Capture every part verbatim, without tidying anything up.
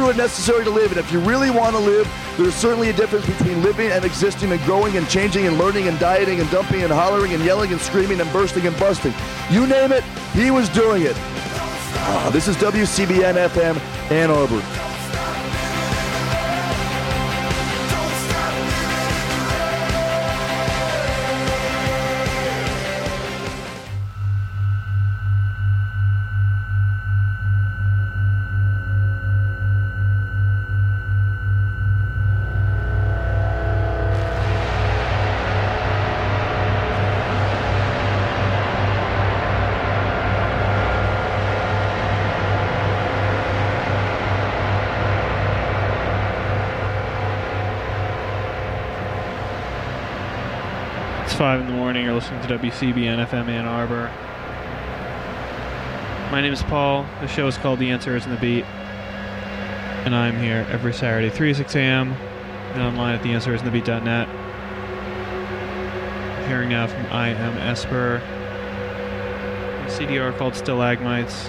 are necessary to live. And if you really want to live, there's certainly a difference between living and existing and growing and changing and learning and dieting and dumping and hollering and yelling and screaming and bursting and busting. You name it, he was doing it. Uh, this is W C B N F M Ann Arbor. five in the morning. You're listening to W C B N F M Ann Arbor. My name is Paul. The show is called The Answer Is in the Beat. And I'm here every Saturday, three to six a.m. and online at the answer is in the beat dot net. Hearing now from I Am Esper. A C D R called Stalagmites.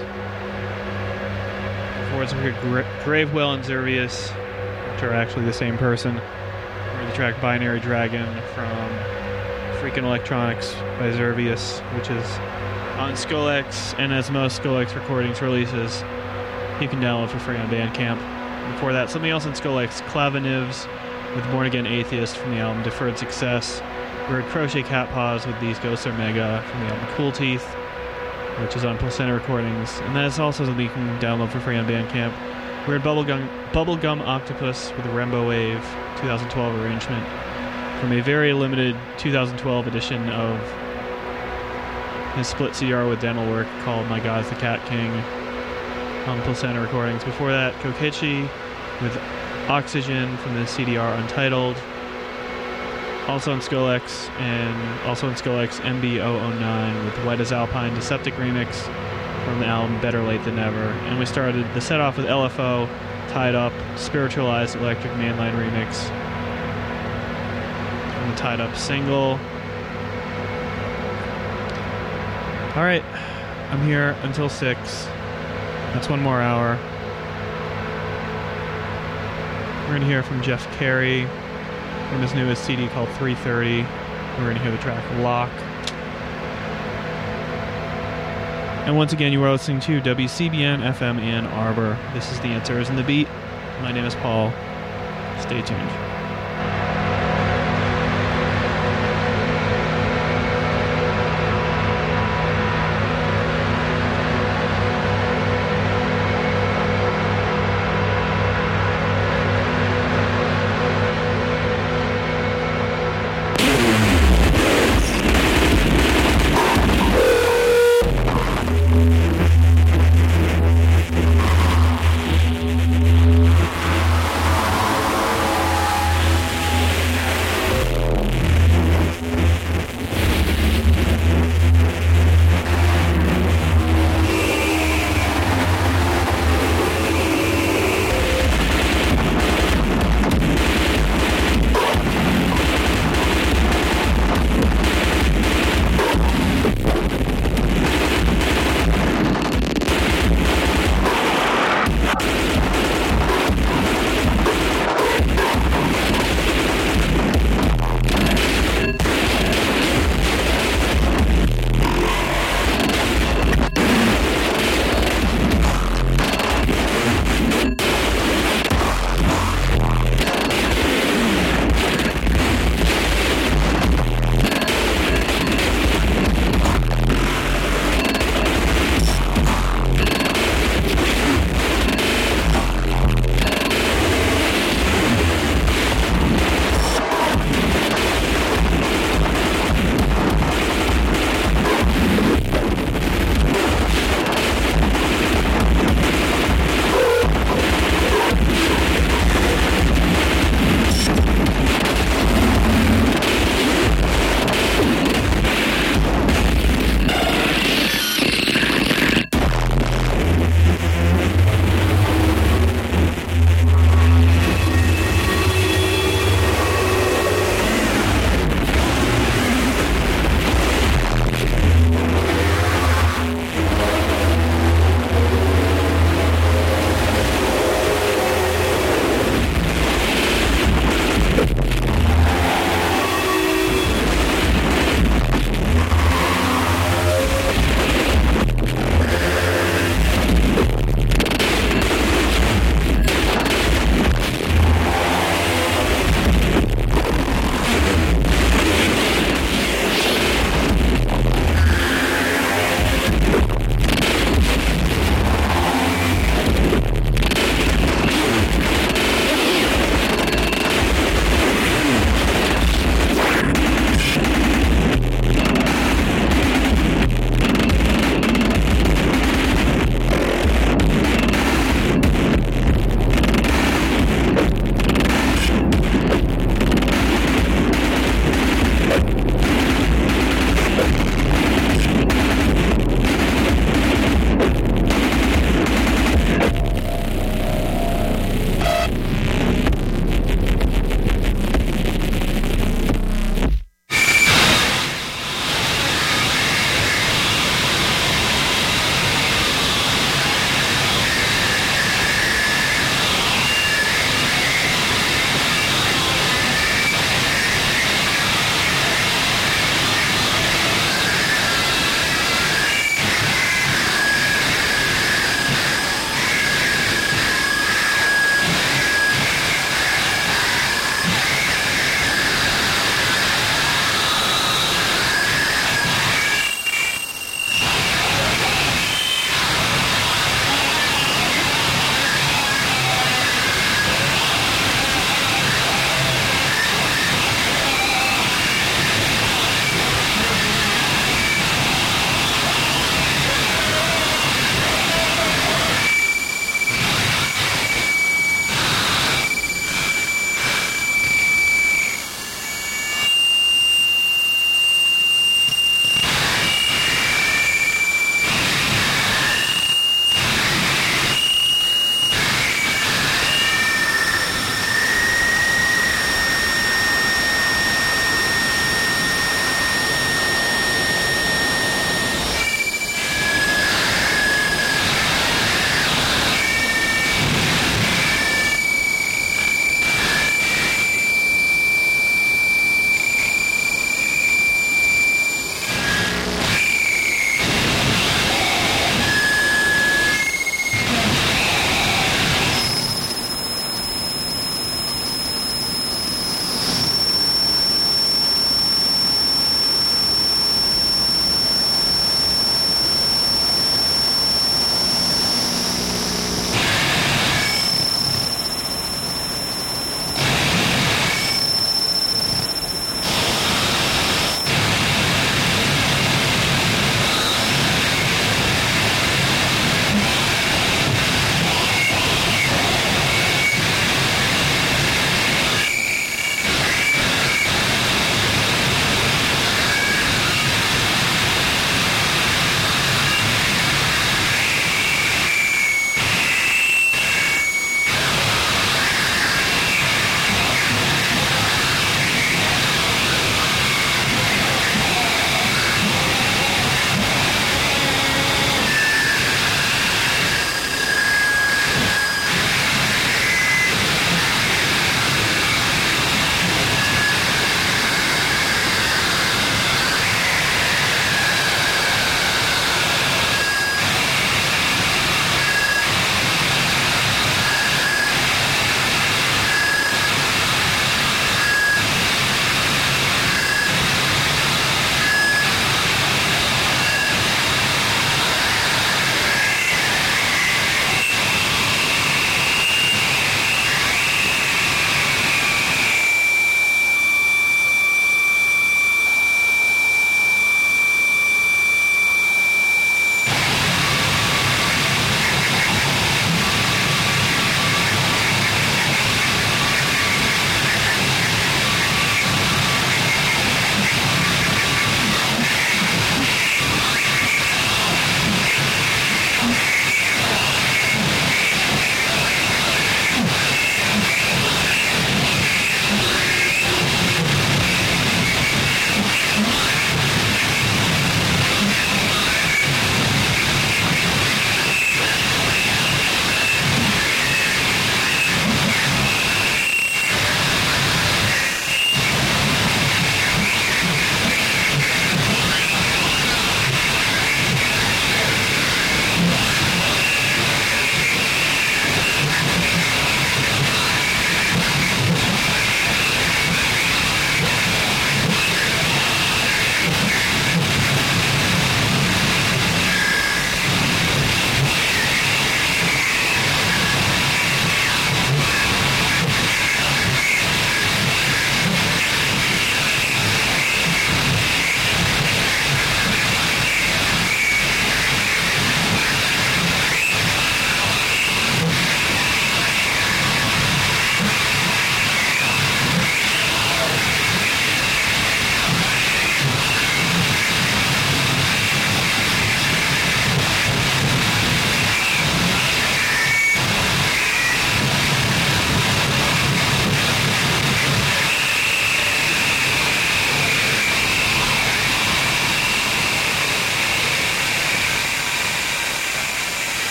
Before we heard Gra- Gravewell and Zervius, which are actually the same person. We heard the track Binary Dragon from Freakin' Electronics by Zervius, which is on Skolex, and as most Skolex recordings releases, you can download for free on Bandcamp. Before that, something else on Skolex, Clavinivs with Born Again Atheist from the album Deferred Success. We heard Crochet Cat Paws with These Ghosts Are Mega from the album Cool Teeth, which is on Placenta Recordings, and that is also something you can download for free on Bandcamp. We heard Bubblegum, Bubblegum Octopus with the Rembo Wave twenty twelve arrangement from a very limited two thousand twelve edition of his split C D R with Dental Work called My God's the Cat King on Placenta Recordings. Before that, Kokichi with Oxygen from the C D R Untitled, also on Skolex, and also on Skolex M B zero zero nine with White as Alpine Deceptic Remix from the album Better Late Than Never. And we started the set off with L F O, Tied Up, Spiritualized Electric Mainline Remix from the Tied Up single. Alright, I'm here until six. That's one more hour. We're going to hear from Jeff Carey from his newest C D called three thirty. We're going to hear the track Lock. And once again, you are listening to W C B N F M Ann Arbor. This is The Answer Is in the Beat. My name is Paul. Stay tuned.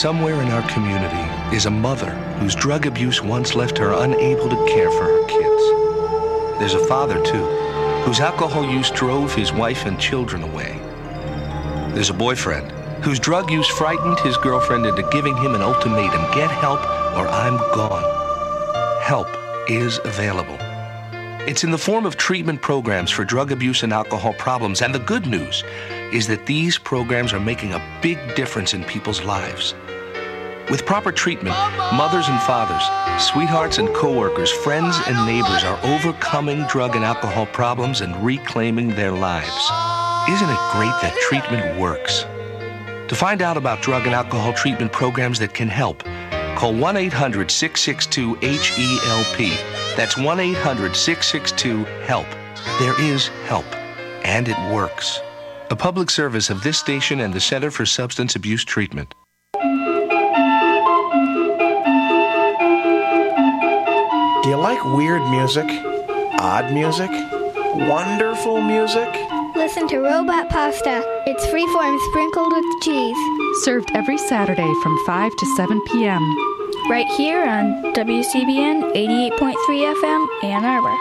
Somewhere in our community is a mother whose drug abuse once left her unable to care for her kids. There's a father, too, whose alcohol use drove his wife and children away. There's a boyfriend whose drug use frightened his girlfriend into giving him an ultimatum: get help or I'm gone. Help is available. It's in the form of treatment programs for drug abuse and alcohol problems, and the good news is that these programs are making a big difference in people's lives. With proper treatment, mothers and fathers, sweethearts and coworkers, friends and neighbors are overcoming drug and alcohol problems and reclaiming their lives. Isn't it great that treatment works? To find out about drug and alcohol treatment programs that can help, call one eight hundred, six six two, H E L P. That's one eight hundred, six six two, HELP. There is help, and it works. A public service of this station and the Center for Substance Abuse Treatment. Do you like weird music? Odd music? Wonderful music? Listen to Robot Pasta. It's freeform sprinkled with cheese. Served every Saturday from five to seven p.m. Right here on W C B N eighty-eight point three F M, Ann Arbor.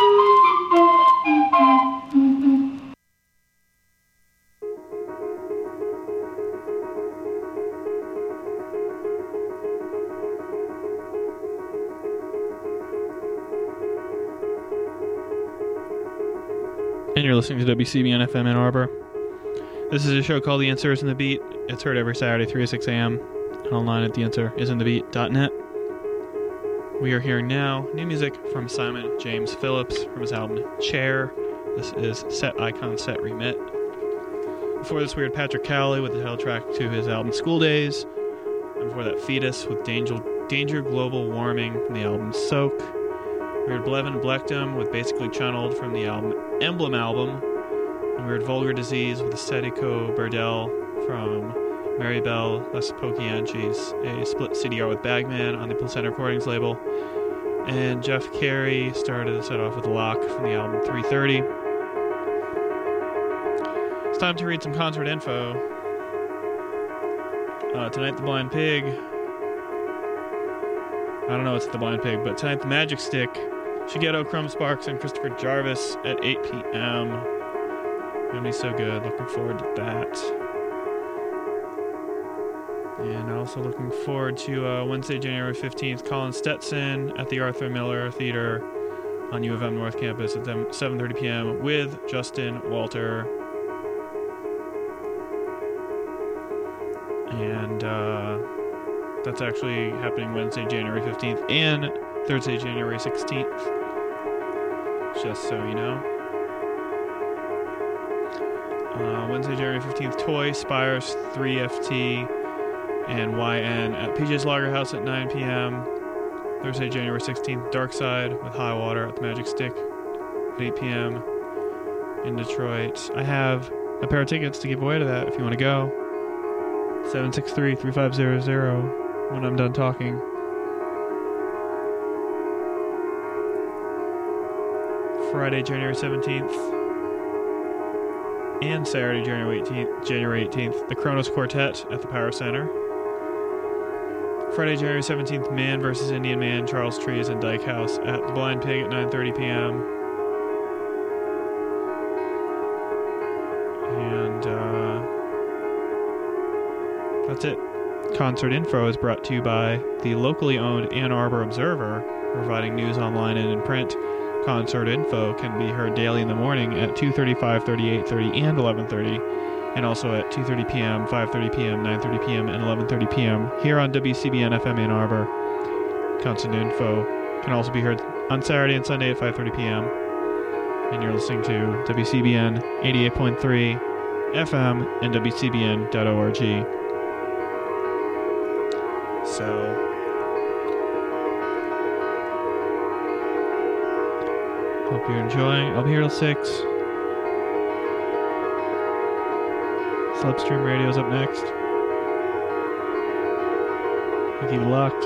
And you're listening to W C B N F M Ann Arbor. This is a show called The Answer Is in the Beat. It's heard every Saturday, three to six a.m. and online at the answer is in the beat dot net. We are hearing now new music from Simon James Phillips from his album Chair. This is Set Icon Set Remit. Before this, we heard Patrick Cowley with the title track to his album School Days. And before that, Fetus with Danger, Danger Global Warming from the album Soak. We heard Blevin Blectum with Basically Channeled from the album Emblem Album. And we heard Vulgar Disease with Estetico Burdell from Maribel Les Pokianchis, a split C D R with Bagman on the Placenta Recordings label. And Jeff Carey started the set off with Lock from the album three thirty. It's time to read some concert info. Uh, tonight, The Blind Pig. I don't know what's The Blind Pig, but tonight, The Magic Stick, Shigeto, Chrome Sparks, and Christopher Jarvis at eight p.m. Gonna be so good. Looking forward to that. And also looking forward to uh, Wednesday, January fifteenth, Colin Stetson at the Arthur Miller Theater on U of M North Campus at seven thirty p.m. with Justin Walter. And uh, that's actually happening Wednesday, January fifteenth and Thursday, January sixteenth. Just so you know. Uh, Wednesday, January fifteenth, Toy, Spires, three F T, and Y N at P J's Lager House at nine p.m. Thursday, January sixteenth, Dark Side with High Water at the Magic Stick at eight p.m. in Detroit. I have a pair of tickets to give away to that if you want to go. seven six three, three five zero zero when I'm done talking. Friday, January seventeenth and Saturday, January eighteenth, January eighteenth, the Kronos Quartet at the Power Center. Friday, January seventeenth, Man versus Indian Man, Charles Trees and Dyke House at the Blind Pig at nine thirty p.m. And uh, that's it. Concert info is brought to you by the locally owned Ann Arbor Observer, providing news online and in print. Concert info can be heard daily in the morning at two thirty, five thirty, eight thirty, and eleven thirty, and also at two thirty p.m., five thirty p.m., nine thirty p.m., and eleven thirty p.m. here on W C B N F M Ann Arbor. Concert info can also be heard on Saturday and Sunday at five thirty p.m. And you're listening to W C B N eighty-eight point three F M and W C B N dot org. So... hope you're enjoying. I'll be here till six. Slipstream Radio's up next. I'll keep it locked.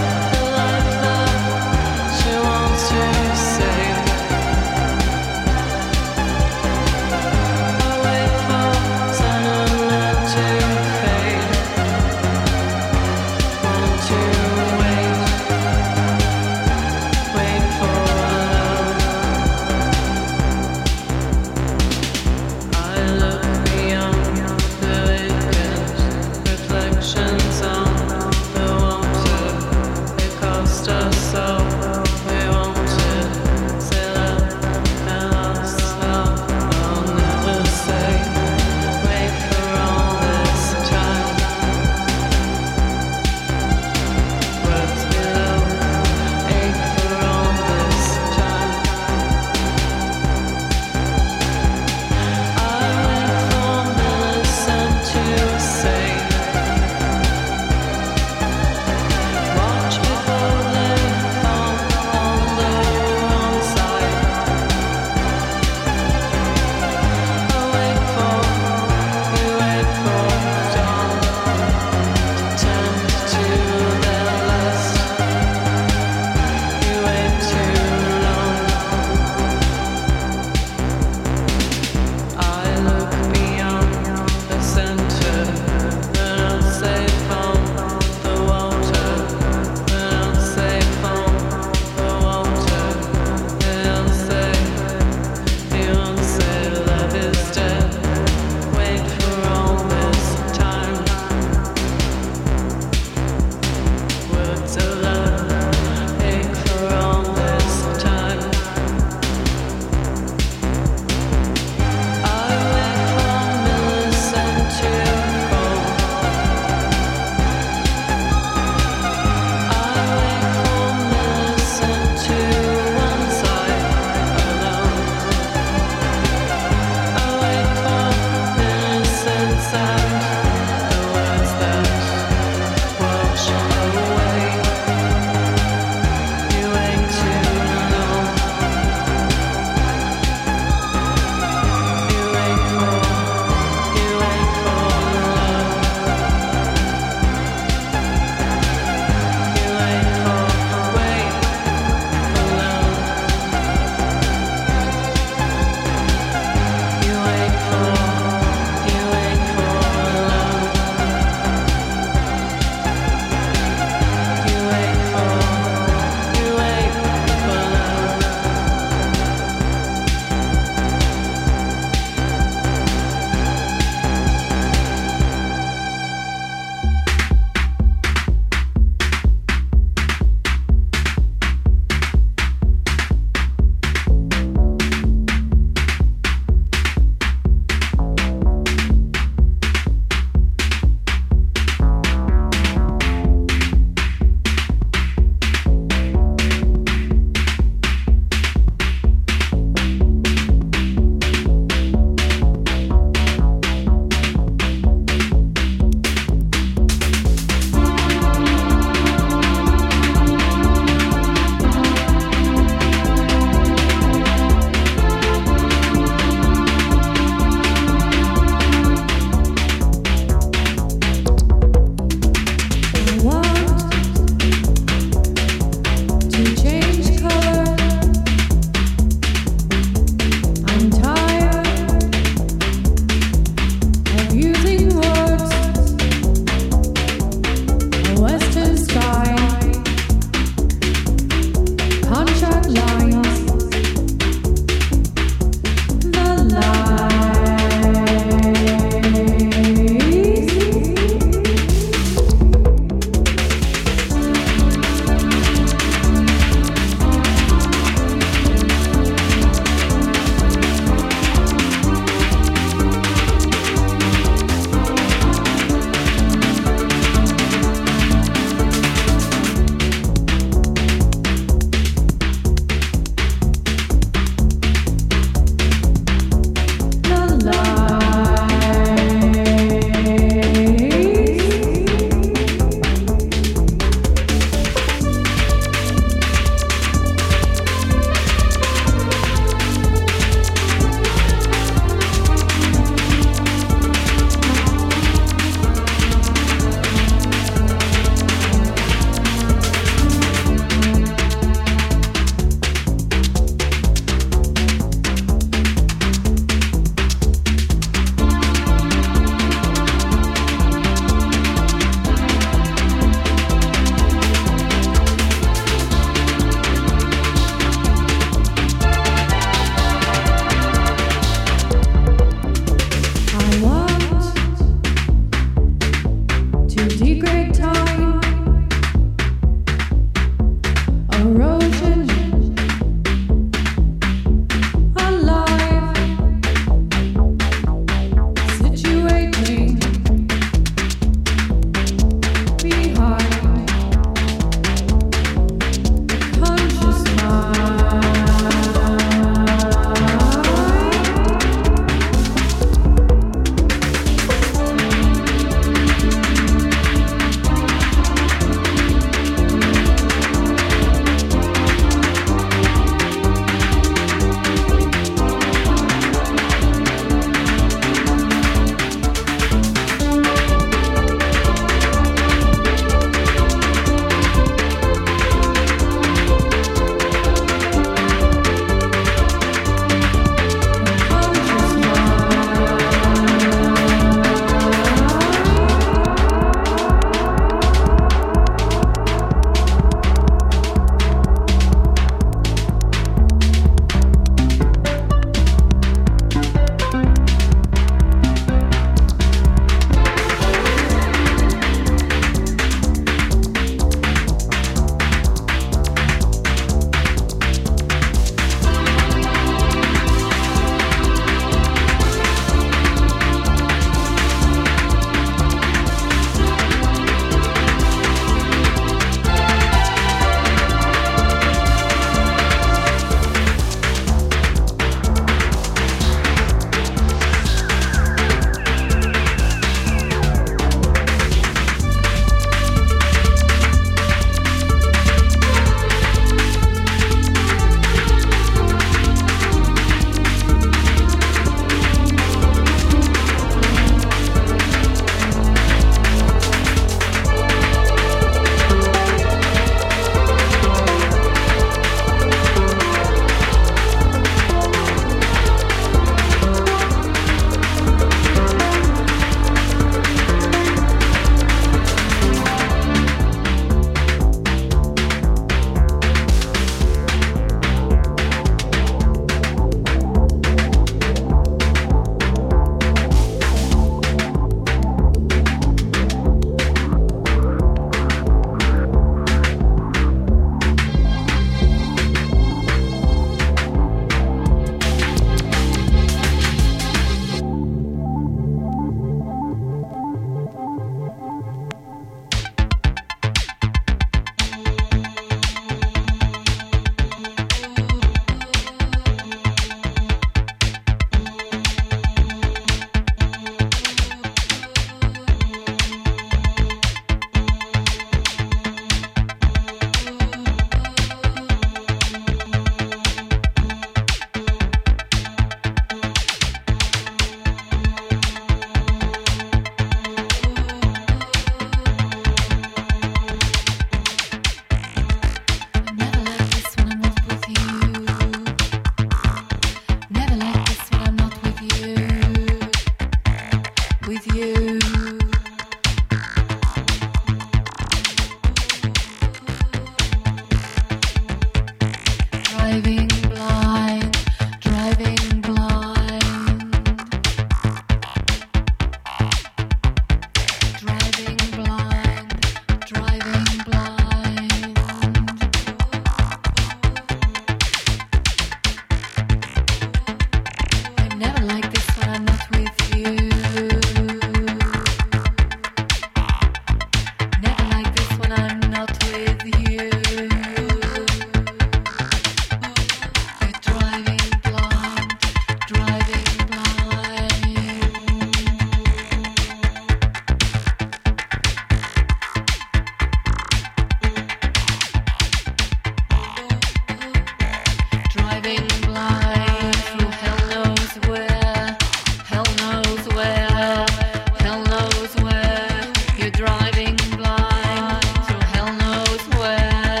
driving blind through hell knows where, hell knows where, hell knows where. You're driving blind through hell knows where.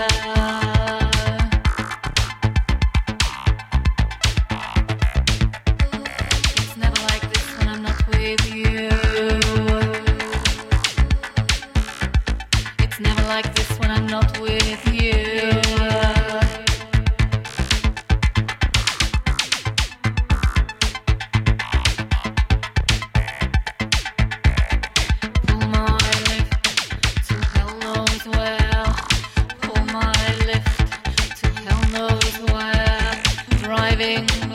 It's never like this when I'm not with you. It's never like this when I'm not with you. Pull my lift to hell knows where. Pull my lift to hell knows where. Driving